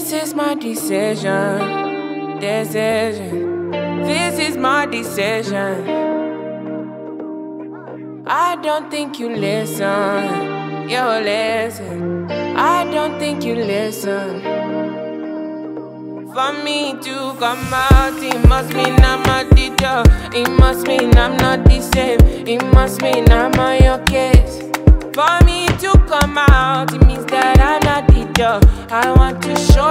This is my decision. This is my decision. I don't think you listen. You listen. I don't think you listen. For me to come out, it must mean I'm a teacher. It must mean I'm not the same. It must mean I'm on your case. For me to come out, it means that I'm not the teacher. I want to show